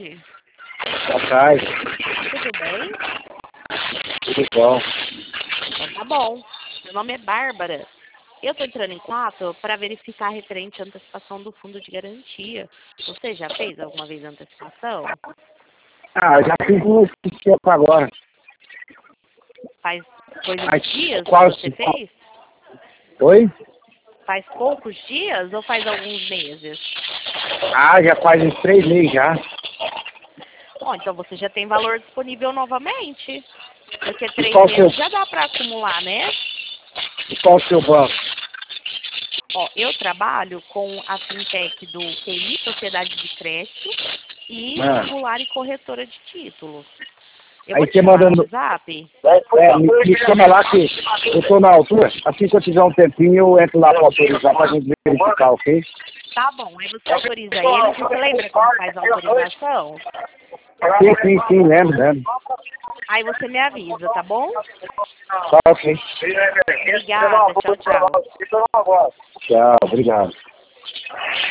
tarde. Boa tarde. Tudo bem? Tudo bom? Então tá bom. Meu nome é Bárbara. Eu tô entrando em contato para verificar referente à antecipação do fundo de garantia. Você já fez alguma vez a antecipação? Já fiz muito tempo agora. Faz coisa Mas de dias que qual... você fez? Oi? Faz poucos dias ou faz alguns meses? Já faz uns 3 meses já. Bom, então você já tem valor disponível novamente. Porque E 3 qual o seu, meses já dá para acumular, né? e qual o seu banco? Ó, eu trabalho com a fintech do QI, Sociedade de Crédito, e singular e corretora de títulos. Eu Aí vou te você chamar manda... no WhatsApp. Me chama lá que eu tô na altura. Assim que eu tiver um tempinho, eu entro lá pra autorizar pra gente verificar, ok? Tá bom, aí você autoriza ele. Você lembra como faz a autorização? Sim, lembro. Aí você me avisa, tá bom? Tá, ok. Obrigada, tchau, tchau. Tchau, obrigado.